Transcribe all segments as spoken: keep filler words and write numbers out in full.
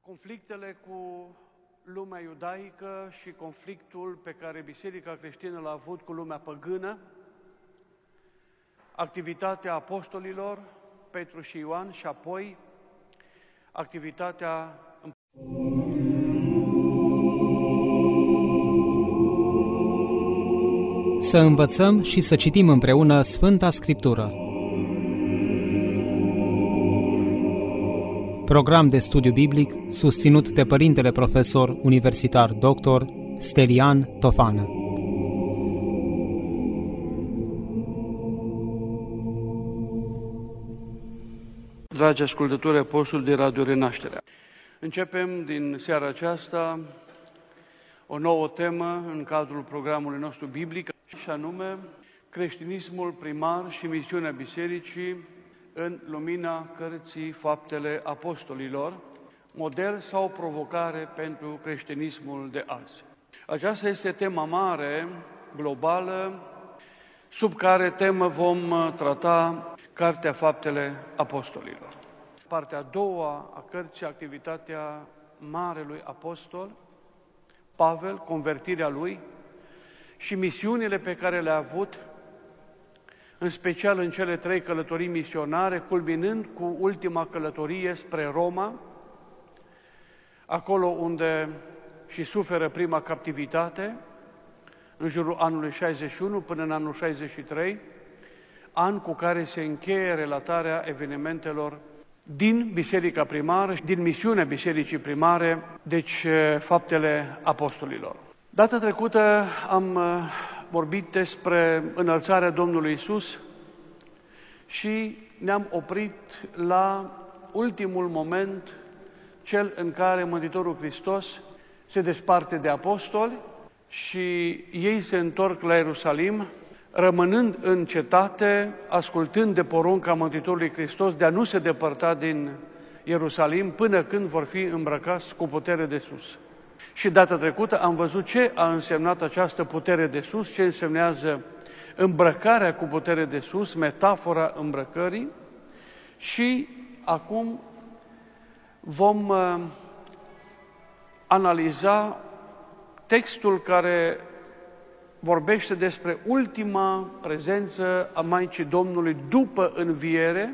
conflictele cu lumea iudaică și conflictul pe care Biserica creștină l-a avut cu lumea păgână, activitatea apostolilor, Petru și Ioan, și apoi activitatea Să învățăm și să citim împreună Sfânta Scriptură. Program de studiu biblic susținut de Părintele Profesor Universitar doctor Stelian Tofană. Dragi ascultători apostoli de Radio Renașterea, începem din seara aceasta o nouă temă în cadrul programului nostru biblic, și anume creștinismul primar și misiunea Bisericii în lumina cărții Faptele Apostolilor, model sau provocare pentru creștinismul de azi. Aceasta este tema mare, globală, sub care temă vom trata Cartea Faptele Apostolilor. Partea a doua a cărții, activitatea Marelui Apostol, Pavel, convertirea lui și misiunile pe care le-a avut, în special în cele trei călătorii misionare, culminând cu ultima călătorie spre Roma, acolo unde și suferă prima captivitate, în jurul anului șaizeci și unu până în anul șaizeci și trei, an cu care se încheie relatarea evenimentelor din Biserica Primară și din misiunea Bisericii Primare, deci Faptele Apostolilor. Data trecută am vorbit despre înălțarea Domnului Iisus și ne-am oprit la ultimul moment, cel în care Mântuitorul Hristos se desparte de apostoli și ei se întorc la Ierusalim, rămânând în cetate, ascultând de porunca Mântuitorului Hristos de a nu se depărta din Ierusalim până când vor fi îmbrăcați cu putere de sus. Și data trecută am văzut ce a însemnat această putere de sus, ce însemnează îmbrăcarea cu putere de sus, metafora îmbrăcării, și acum vom uh, analiza textul care vorbește despre ultima prezență a Maicii Domnului după înviere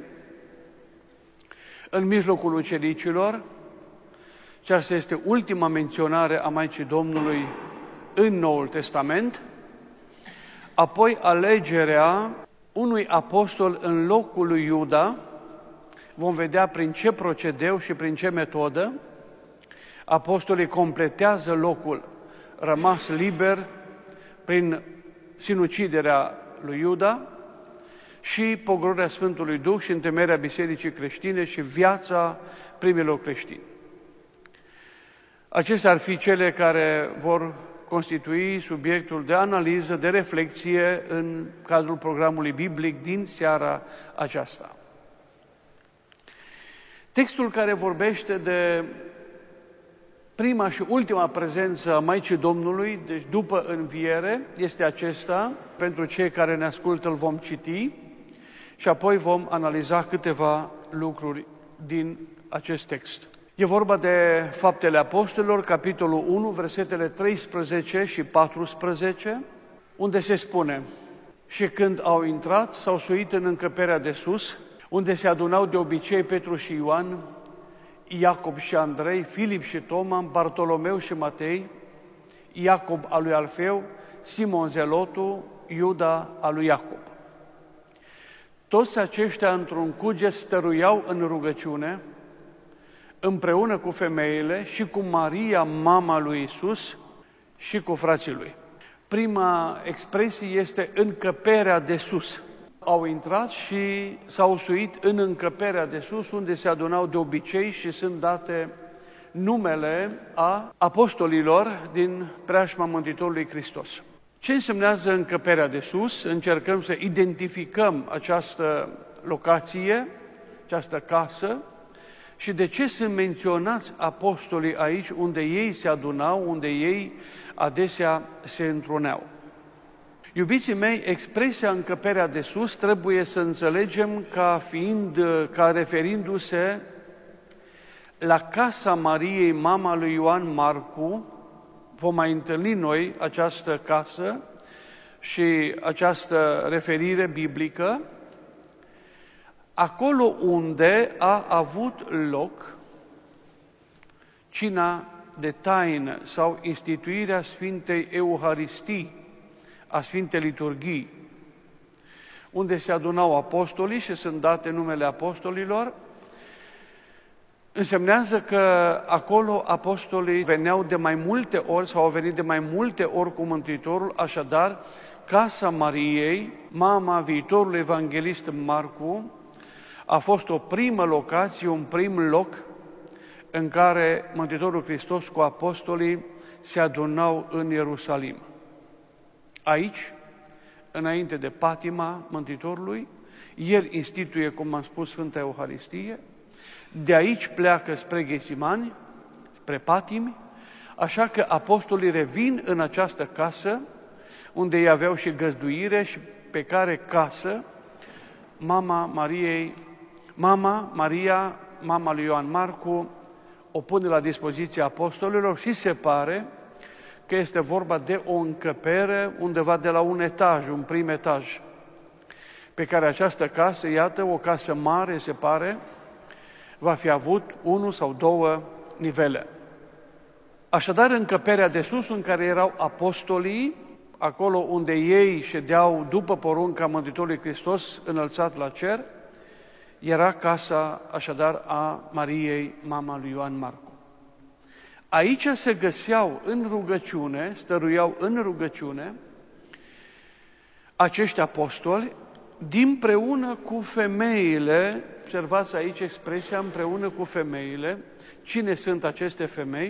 în mijlocul ucenicilor. Aceasta este ultima menționare a Maicii Domnului în Noul Testament. Apoi alegerea unui apostol în locul lui Iuda. Vom vedea prin ce procedeu și prin ce metodă apostolii completează locul rămas liber prin sinuciderea lui Iuda și pogorârea Sfântului Duh și întemeierea Bisericii creștine și viața primilor creștini. Acestea ar fi cele care vor constitui subiectul de analiză, de reflexie în cadrul programului biblic din seara aceasta. Textul care vorbește de prima și ultima prezență a Maicii Domnului, deci după înviere, este acesta. Pentru cei care ne ascultă îl vom citi și apoi vom analiza câteva lucruri din acest text. E vorba de Faptele Apostolilor, capitolul unu, versetele treisprezece și paisprezece, unde se spune: și când au intrat, s-au suit în încăperea de sus, unde se adunau de obicei Petru și Ioan, Iacob și Andrei, Filip și Toma, Bartolomeu și Matei, Iacob al lui Alfeu, Simon Zelotul, Iuda al lui Iacob. Toți aceștia într-un cuget stăruiau în rugăciune, împreună cu femeile și cu Maria, mama lui Iisus, și cu frații lui. Prima expresie este încăperea de sus. Au intrat și s-au suit în încăperea de sus, unde se adunau de obicei și sunt date numele a apostolilor din preajma Mântuitorului Hristos. Ce însemnează încăperea de sus? Încercăm să identificăm această locație, această casă, și de ce sunt menționați apostolii aici, unde ei se adunau, unde ei adesea se întruneau. Iubiții mei, expresia încăperea de sus trebuie să înțelegem ca fiind, ca referindu-se La casa Mariei, mama lui Ioan Marcu, vom mai întâlni noi această casă și această referire biblică, acolo unde a avut loc cina de taină sau instituirea Sfintei Euharistii, a Sfintei Liturghii, unde se adunau apostolii și sunt date numele apostolilor, însemnează că acolo apostolii veneau de mai multe ori sau au venit de mai multe ori cu Mântuitorul, așadar, casa Mariei, mama viitorului evanghelist Marcu, a fost o primă locație, un prim loc în care Mântuitorul Hristos cu apostolii se adunau în Ierusalim. Aici, înainte de patima Mântuitorului, el instituie, cum am spus, Sfânta Euharistie, de aici pleacă spre Ghesimani, spre patimi, așa că apostolii revin în această casă, unde ei aveau și găzduire și pe care casă mama Mariei, mama Maria, mama lui Ioan Marcu, o pune la dispoziția apostolilor și se pare că este vorba de o încăpere undeva de la un etaj, un prim etaj, pe care această casă, iată, o casă mare, se pare, va fi avut unul sau două nivele. Așadar, încăperea de sus, în care erau apostolii, acolo unde ei ședeau după porunca Mântuitorului Hristos înălțat la cer, era casa, așadar, a Mariei, mama lui Ioan Marcu. Aici se găseau în rugăciune, stăruiau în rugăciune, acești apostoli, dimpreună cu femeile, observați aici expresia, împreună cu femeile. Cine sunt aceste femei?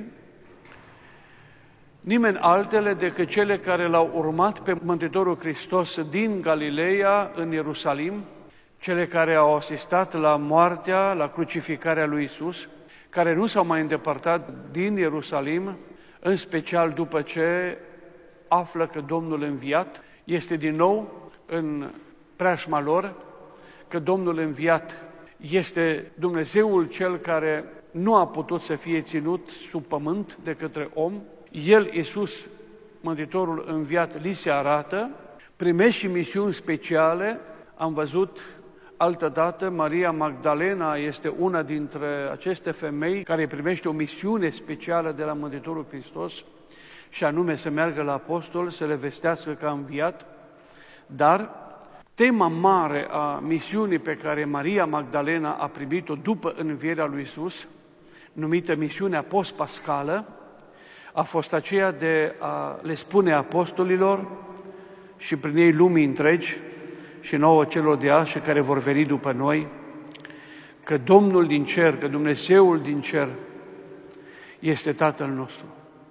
Nimeni altele decât cele care l-au urmat pe Mântuitorul Hristos din Galileea în Ierusalim, cele care au asistat la moartea, la crucificarea lui Iisus, care nu s-au mai îndepărtat din Ierusalim, în special după ce află că Domnul înviat este din nou în preajma lor, că Domnul înviat este Dumnezeul Cel care nu a putut să fie ținut sub pământ de către om. El, Iisus, Mântuitorul înviat, li se arată, primește și misiuni speciale. Am văzut altădată, Maria Magdalena este una dintre aceste femei care primește o misiune specială de la Mântuitorul Hristos, și anume să meargă la apostol, să le vestească că a înviat. Dar tema mare a misiunii pe care Maria Magdalena a primit-o după învierea lui Iisus, numită misiunea post-pascală, a fost aceea de a le spune apostolilor și prin ei lumii întregi și nouă celor de azi și care vor veni după noi, că Domnul din cer, că Dumnezeul din cer este Tatăl nostru.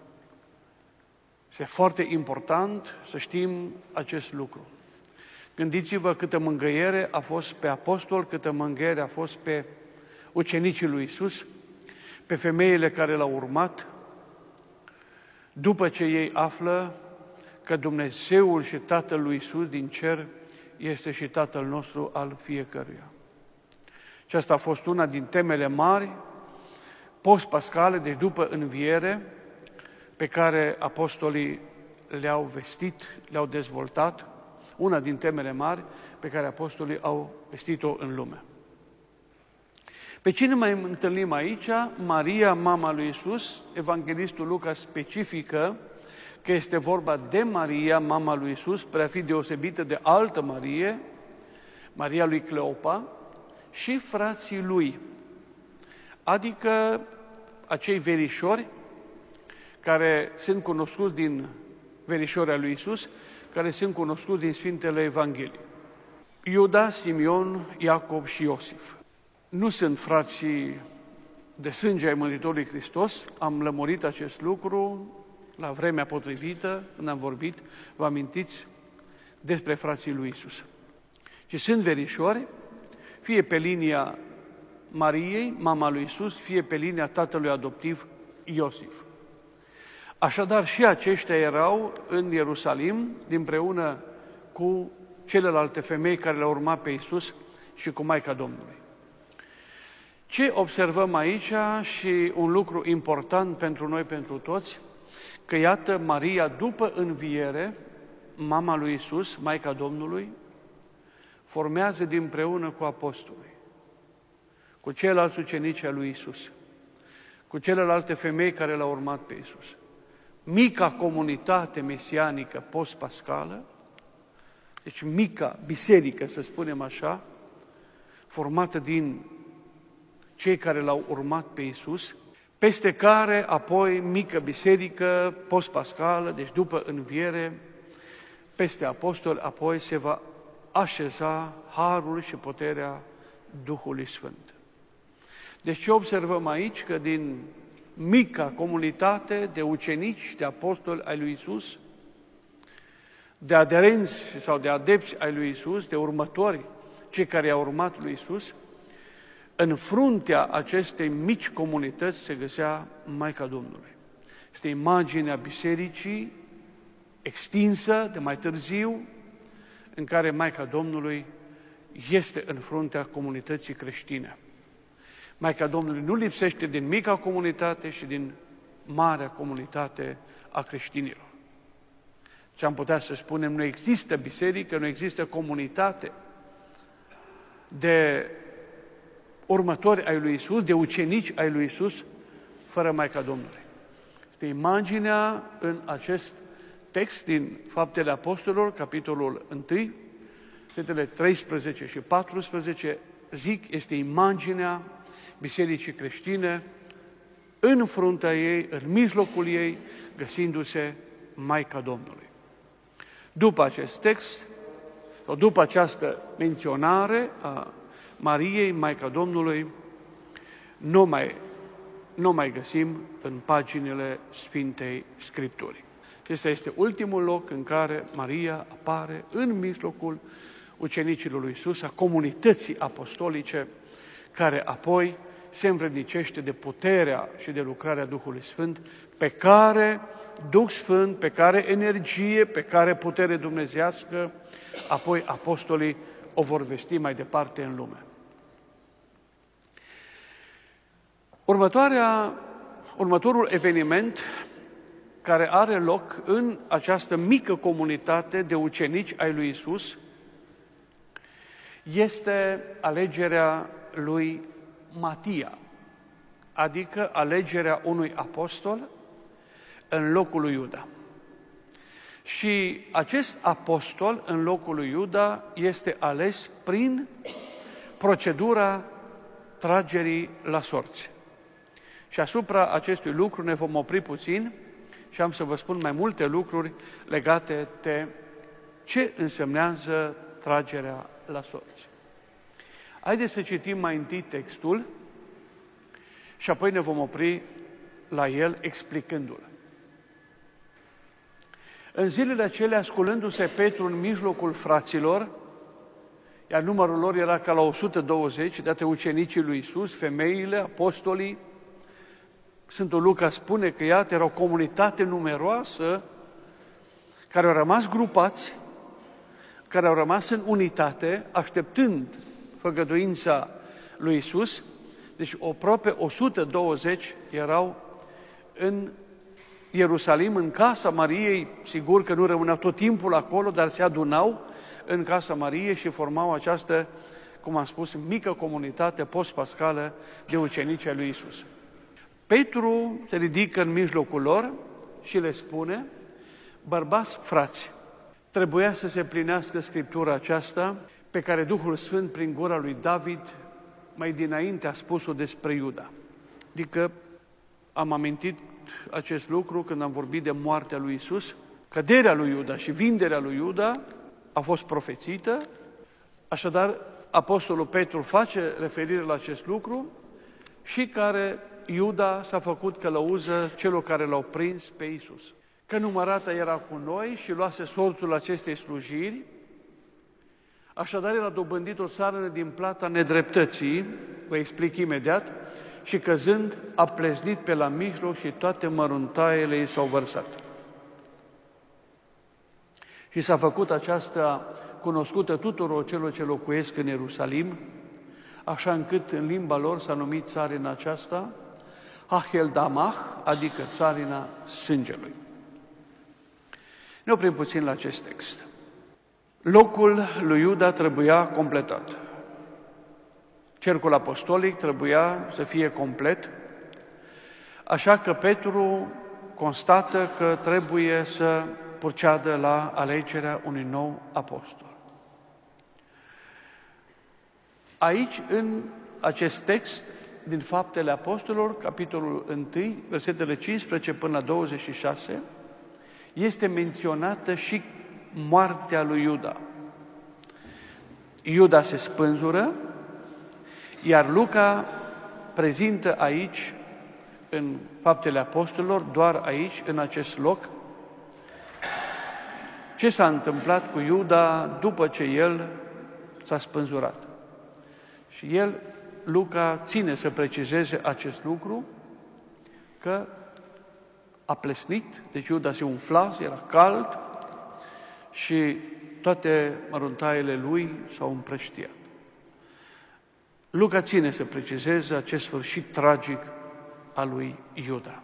Este foarte important să știm acest lucru. Gândiți-vă câtă mângâiere a fost pe apostol, câtă mângâiere a fost pe ucenicii lui Iisus, pe femeile care l-au urmat, după ce ei află că Dumnezeul și Tatăl lui Iisus din cer este și Tatăl nostru al fiecăruia. Și asta a fost una din temele mari, post-pascale, deci după înviere, pe care apostolii le-au vestit, le-au dezvoltat, una din temele mari pe care apostolii au vestit-o în lume. Pe cine mai întâlnim aici? Maria, mama lui Iisus. Evanghelistul Luca specifică că este vorba de Maria, mama lui Iisus, prea fi deosebită de altă Marie, Maria lui Cleopa, și frații lui, adică acei verișori care sunt cunoscuți din verișorii lui Iisus, care sunt cunoscuți din Sfintele Evanghelii. Iuda, Simion, Iacob și Iosif. Nu sunt frații de sânge ai Mântuitorului Hristos, am lămurit acest lucru la vremea potrivită, când am vorbit, vă amintiți, despre frații lui Iisus. Și sunt verișori, fie pe linia Mariei, mama lui Iisus, fie pe linia tatălui adoptiv Iosif. Așadar, și aceștia erau în Ierusalim, împreună cu celelalte femei care le-au urmat pe Iisus și cu Maica Domnului. Ce observăm aici și un lucru important pentru noi, pentru toți, că iată Maria, după înviere, mama lui Iisus, Maica Domnului, formează dinpreună cu apostolii, cu ceilalți ucenici ai lui Iisus, cu celelalte femei care l-au urmat pe Iisus. Mica comunitate mesianică post-pascală, deci mica biserică, să spunem așa, formată din cei care l-au urmat pe Iisus, peste care apoi mică biserică post-pascală, deci după înviere, peste apostoli, apoi se va așeza harul și puterea Duhului Sfânt. Deci ce observăm aici? Că din mica comunitate de ucenici, de apostoli ai lui Iisus, de aderenți sau de adepți ai lui Iisus, de următori, cei care i-au urmat lui Iisus, în fruntea acestei mici comunități se găsea Maica Domnului. Este imaginea bisericii extinsă de mai târziu, în care Maica Domnului este în fruntea comunității creștine. Maica Domnului nu lipsește din mica comunitate și din marea comunitate a creștinilor. Ce am putea să spunem, nu există biserică, nu există comunitate de următori ai lui Iisus, de ucenici ai lui Iisus, fără Maica Domnului. Este imaginea în acest text din Faptele Apostolilor, capitolul unu, versetele treisprezece și paisprezece, zic, este imaginea bisericii creștine, în fruntea ei, în mijlocul ei, găsindu-se Maica Domnului. După acest text, sau după această menționare a Mariei, Maica Domnului, nu mai, nu mai găsim în paginile Sfintei Scripturii. Acesta este ultimul loc în care Maria apare în mijlocul ucenicilor lui Iisus, a comunității apostolice, care apoi se învrednicește de puterea și de lucrarea Duhului Sfânt, pe care Duh Sfânt, pe care energie, pe care putere dumnezeiască, apoi apostolii o vor vesti mai departe în lume. Următoarea, următorul eveniment care are loc în această mică comunitate de ucenici ai lui Iisus este alegerea lui Matia, adică alegerea unui apostol în locul lui Iuda. Și acest apostol în locul lui Iuda este ales prin procedura tragerii la sorți. Și asupra acestui lucru ne vom opri puțin și am să vă spun mai multe lucruri legate de ce însemnează tragerea la sorți. Haideți să citim mai întâi textul și apoi ne vom opri la el explicându-l. În zilele acelea, sculându-se Petru în mijlocul fraților, iar numărul lor era ca la o sută douăzeci, date ucenicii lui Iisus, femeile, apostolii, Sfântul Luca spune că, iată, era o comunitate numeroasă care au rămas grupați, care au rămas în unitate, așteptând făgăduința lui Iisus. Deci aproape o sută douăzeci erau în Ierusalim, în casa Mariei, sigur că nu rămâneau tot timpul acolo, dar se adunau în casa Mariei și formau această, cum am spus, mică comunitate post-pascală de ucenici ai lui Iisus. Petru se ridică în mijlocul lor și le spune: bărbați frați, trebuia să se plinească Scriptura aceasta pe care Duhul Sfânt prin gura lui David mai dinainte a spus-o despre Iuda. Adică am amintit acest lucru când am vorbit de moartea lui Iisus, căderea lui Iuda și vinderea lui Iuda a fost profețită, așadar Apostolul Petru face referire la acest lucru și care Iuda s-a făcut călăuză celor care l-au prins pe Iisus. Că numărată era cu noi și luase sorțul acestei slujiri, așadar el a dobândit o țară din plata nedreptății, vă explic imediat, și căzând a pleznit pe la mijloc și toate măruntaiele ei s-au vărsat. Și s-a făcut aceasta cunoscută tuturor celor ce locuiesc în Ierusalim, așa încât în limba lor s-a numit țarina aceasta Acheldamah, adică țarina sângelui. Ne oprim puțin la acest text. Locul lui Iuda trebuia completat. Cercul apostolic trebuia să fie complet, așa că Petru constată că trebuie să proceadă la alegerea unui nou apostol. Aici, în acest text din Faptele Apostolilor, capitolul unu, versetele cincisprezece până la douăzeci și șase, este menționată și moartea lui Iuda. Iuda se spânzură, iar Luca prezintă aici, în Faptele Apostolilor, doar aici, în acest loc, ce s-a întâmplat cu Iuda după ce el s-a spânzurat. Și el, Luca, ține să precizeze acest lucru, că a plesnit, deci Iuda se umfla, era cald și toate măruntaiele lui s-au împrăștiat. Luca ține să precizeze acest sfârșit tragic al lui Iuda.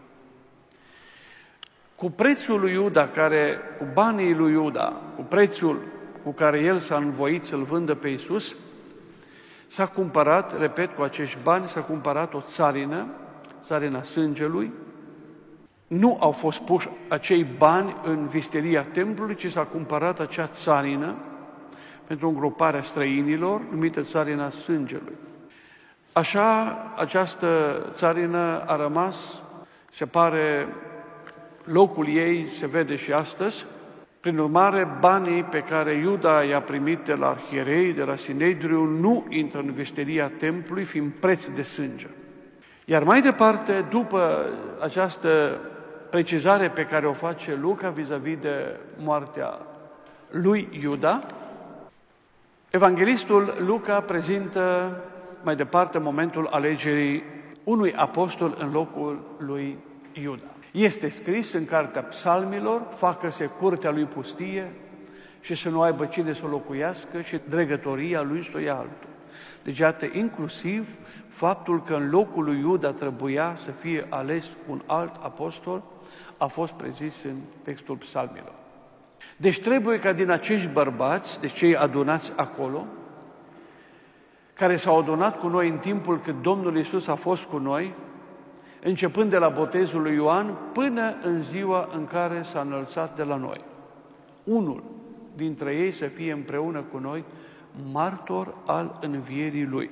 Cu prețul lui Iuda, care, cu banii lui Iuda, cu prețul cu care el s-a învoit să-L vândă pe Iisus, s-a cumpărat, repet, cu acești bani, s-a cumpărat o țarină, țarina sângelui. Nu au fost puși acei bani în visteria templului, ci s-a cumpărat acea țarină pentru îngroparea străinilor, numită țarina sângelui. Așa, această țarină a rămas, se pare, locul ei se vede și astăzi. Prin urmare, banii pe care Iuda i-a primit de la arhierei, de la Sinedriu, nu intră în visteria templului, fiind preț de sânge. Iar mai departe, după această precizare pe care o face Luca vis-a-vis de moartea lui Iuda, evanghelistul Luca prezintă mai departe momentul alegerii unui apostol în locul lui Iuda. Este scris în Cartea Psalmilor, facă-se curtea lui pustie și să nu aibă cine să o locuiască și dregătoria lui să o ia altul. Deci, iată, inclusiv faptul că în locul lui Iuda trebuia să fie ales un alt apostol, a fost prezis în textul Psalmilor. Deci trebuie ca din acești bărbați, de cei adunați acolo, care s-au adunat cu noi în timpul când Domnul Iisus a fost cu noi, începând de la botezul lui Ioan până în ziua în care s-a înălțat de la noi. Unul dintre ei să fie împreună cu noi martor al învierii Lui.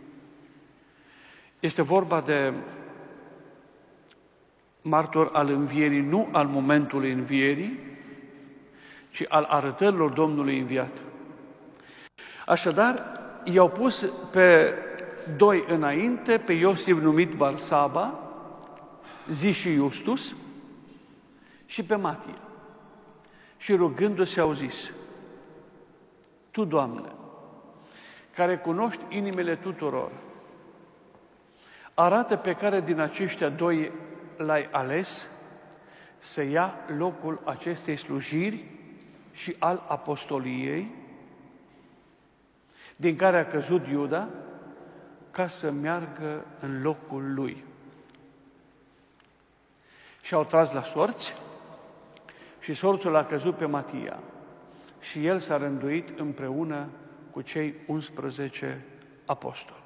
Este vorba de martor al învierii, nu al momentului învierii, ci al arătărilor Domnului înviat. Așadar, i-au pus pe doi înainte, pe Iosif numit Barsaba, Zi și Iustus, și pe Matia. Și rugându-se au zis: Tu, Doamne, care cunoști inimile tuturor, arată pe care din aceștia doi l-ai ales să ia locul acestei slujiri și al apostoliei, din care a căzut Iuda, ca să meargă în locul lui. Și au tras la sorți și sorțul a căzut pe Matia și el s-a rânduit împreună cu cei unsprezece apostoli.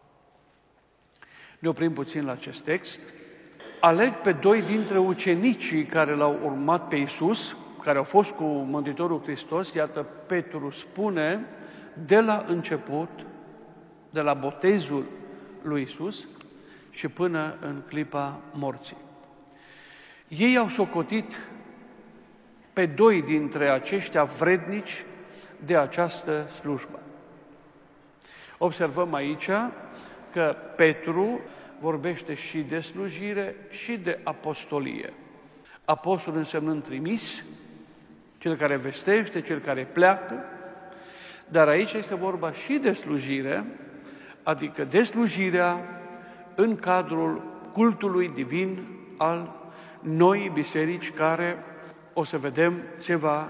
Ne oprim puțin la acest text. Aleg pe doi dintre ucenicii care l-au urmat pe Iisus, care au fost cu Mântuitorul Hristos. Iată, Petru spune de la început, de la botezul lui Iisus și până în clipa morții. Ei au socotit pe doi dintre aceștia vrednici de această slujbă. Observăm aici că Petru vorbește și de slujire și de apostolie. Apostol însemnând trimis, cel care vestește, cel care pleacă, dar aici este vorba și de slujire, adică de slujirea în cadrul cultului divin al noii biserici care, o să vedem, se va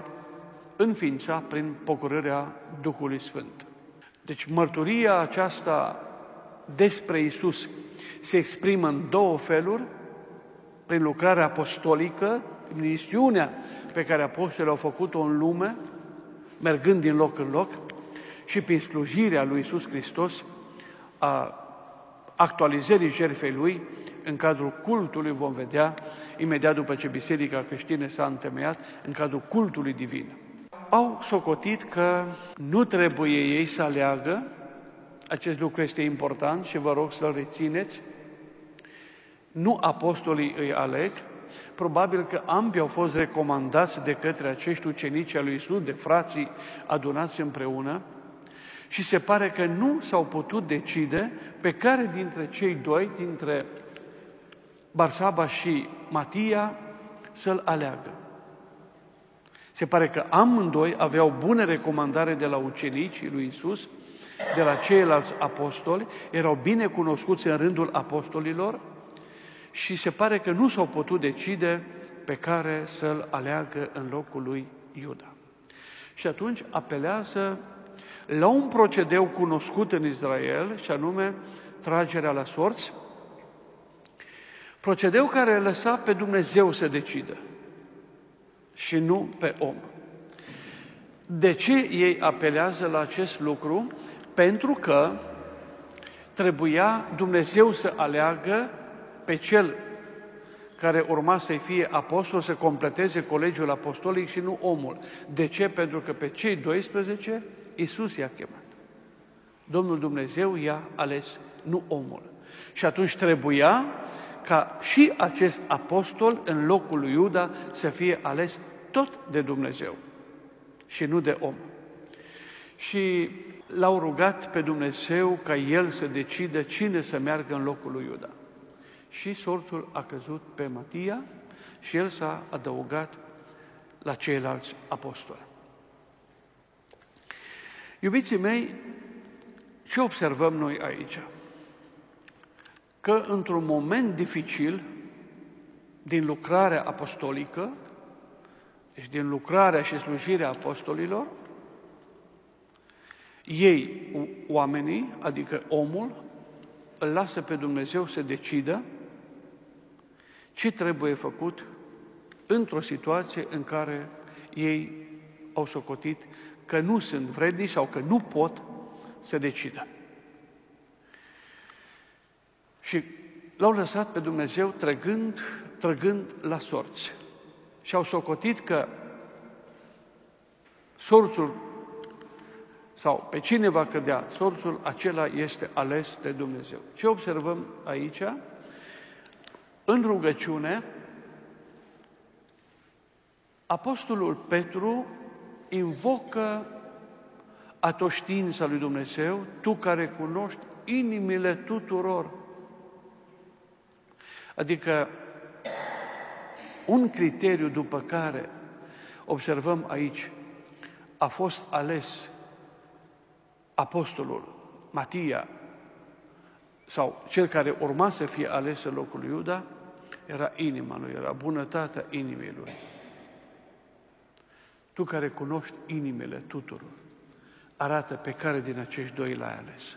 înființa prin pocorârea Duhului Sfânt. Deci mărturia aceasta despre Iisus se exprimă în două feluri, prin lucrarea apostolică, prin misiunea pe care apostolii au făcut-o în lume, mergând din loc în loc, și prin slujirea lui Iisus Hristos, a actualizării jertfei Lui, în cadrul cultului, vom vedea, imediat după ce Biserica creștină s-a întemeiat, în cadrul cultului divin. Au socotit că nu trebuie ei să aleagă, acest lucru este important și vă rog să-l rețineți, nu apostolii îi aleg, probabil că ambii au fost recomandați de către acești ucenici al lui Iisus, de frații adunați împreună, și se pare că nu s-au putut decide pe care dintre cei doi, dintre Barsaba și Matia, să-l aleagă. Se pare că amândoi aveau bune recomandare de la ucenicii lui Iisus, de la ceilalți apostoli, erau bine cunoscuți în rândul apostolilor și se pare că nu s-au putut decide pe care să-l aleagă în locul lui Iuda. Și atunci apelează la un procedeu cunoscut în Israel, și anume tragerea la sorți, procedeu care lăsa pe Dumnezeu să decidă și nu pe om. De ce ei apelează la acest lucru? Pentru că trebuia Dumnezeu să aleagă pe cel care urma să-i fie apostol, să completeze colegiul apostolic și nu omul. De ce? Pentru că pe cei doisprezece Iisus i-a chemat. Domnul Dumnezeu i-a ales, nu omul. Și atunci trebuia ca și acest apostol în locul lui Iuda să fie ales tot de Dumnezeu și nu de om. Și l-au rugat pe Dumnezeu ca el să decidă cine să meargă în locul lui Iuda. Și sorțul a căzut pe Matia și el s-a adăugat la ceilalți apostoli. Iubiții mei, ce observăm noi aici? Că într-un moment dificil din lucrarea apostolică, deci din lucrarea și slujirea apostolilor, ei, oamenii, adică omul, îl lasă pe Dumnezeu să decidă ce trebuie făcut într-o situație în care ei au socotit că nu sunt vrednici sau că nu pot să decidă. Și l-au lăsat pe Dumnezeu trăgând, trăgând la sorți. Și au socotit că sorțul sau pe cine va cădea sorțul, acela este ales de Dumnezeu. Ce observăm aici? În rugăciune, apostolul Petru invocă atoștiința lui Dumnezeu, tu care cunoști inimile tuturor. Adică un criteriu după care observăm aici a fost ales apostolul Matia sau cel care urma să fie ales în locul lui Iuda, era inima lui, era bunătatea inimii lui. Tu care cunoști inimile tuturor, arată pe care din acești doi l-ai ales.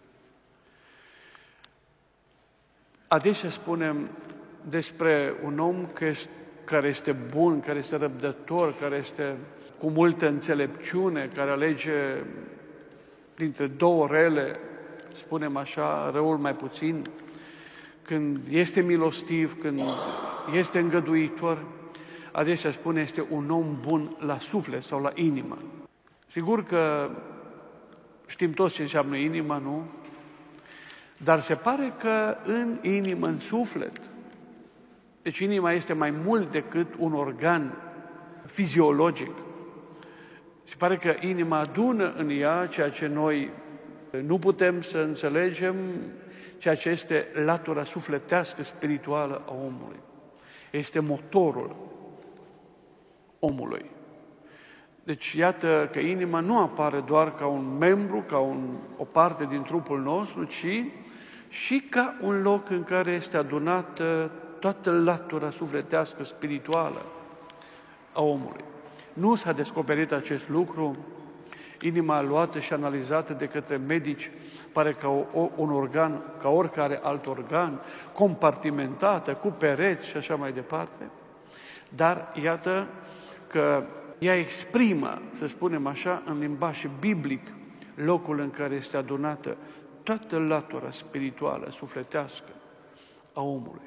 Adesea spunem despre un om care este bun, care este răbdător, care este cu multă înțelepciune, care alege dintre două rele, spunem așa, răul mai puțin, când este milostiv, când este îngăduitor, adesea spune este un om bun la suflet sau la inimă. Sigur că știm toți ce înseamnă inima, nu? Dar se pare că în inimă, în suflet, deci inima este mai mult decât un organ fiziologic. Se pare că inima adună în ea ceea ce noi nu putem să înțelegem, ceea ce este latura sufletească, spirituală a omului. Este motorul omului. Deci iată că inima nu apare doar ca un membru, ca un, o parte din trupul nostru, ci și ca un loc în care este adunată toată latura sufletească, spirituală a omului. Nu s-a descoperit acest lucru, inima luată și analizată de către medici, pare ca o, un organ, ca oricare alt organ, compartimentată, cu pereți și așa mai departe. Dar iată că ea exprimă, să spunem așa, în limbaj biblic, locul în care este adunată toată latura spirituală, sufletească a omului.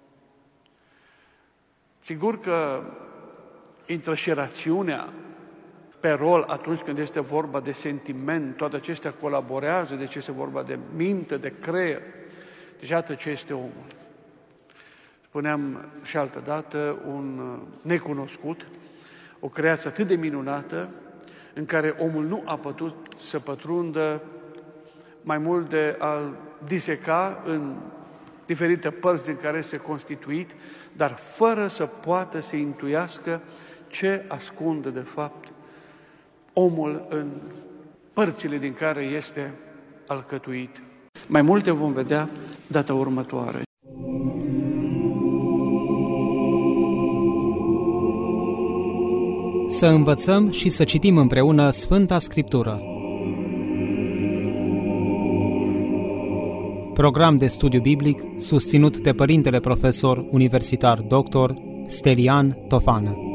Sigur că intră și rațiunea pe rol atunci când este vorba de sentiment, toate acestea colaborează, deci este vorba de minte, de creier. Deci iată ce este omul. Spuneam și altă dată, un necunoscut, o creație atât de minunată, în care omul nu a putut să pătrundă mai mult de a-l diseca în diferite părți din care este constituit, dar fără să poată să intuiască ce ascunde de fapt omul în părțile din care este alcătuit. Mai multe vom vedea data următoare. Să învățăm și să citim împreună Sfânta Scriptură. Program de studiu biblic susținut de Părintele Profesor Universitar doctor Stelian Tofană.